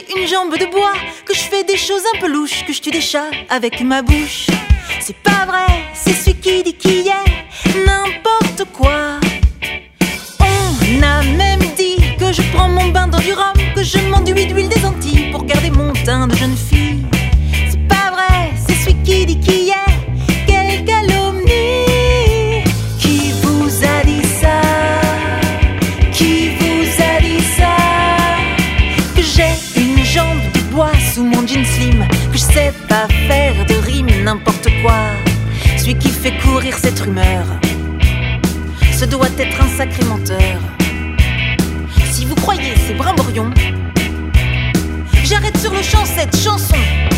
une jambe de bois, que je fais des choses un peu louches, que je tue des chats avec ma bouche. C'est pas vrai, c'est celui qui dit qui est n'importe quoi. On a même dit que je prends mon bain dans du rhum, que je m'enduis d'huile des Antilles pour garder mon teint de jeune fille. C'est pas vrai, c'est celui qui dit qui est. Quelle calomnie! Qui vous a dit ça? Qui vous a dit ça? Que j'ai une jambe de bois sous mon jean slim, que je sais pas faire de rime n'importe quoi. Celui qui fait courir cette rumeur, ce doit être un sacré menteur. Si vous croyez ces brimborions, j'arrête sur le champ cette chanson.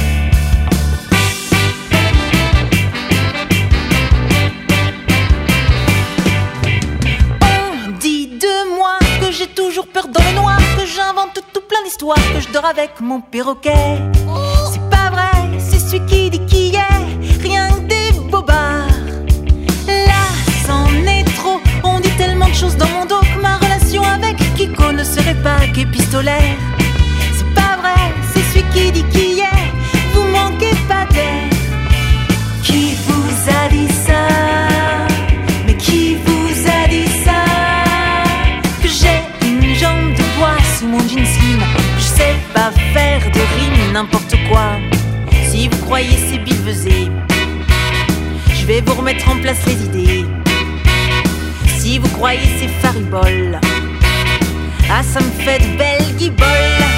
On dit de moi que j'ai toujours peur dans le noir, que j'invente tout plein d'histoires, que je dors avec mon perroquet. C'est pas vrai, c'est celui qui dit qui est, rien que des bobards. Là, c'en est trop, on dit tellement de choses dans mon dos que ma relation avec Kiko ne serait pas qu'épistolaire. C'est pas vrai, c'est celui qui dit qui est, vous manquez pas d'air. Qui vous a dit ça? Mais qui vous a dit ça? Que j'ai une jambe de bois sous mon jean slim, que je sais pas faire de rime n'importe quoi. Si vous croyez c'est billevesé, je vais vous remettre en place les idées. Si vous croyez c'est faribole, ah ça me fait de belles guiboles.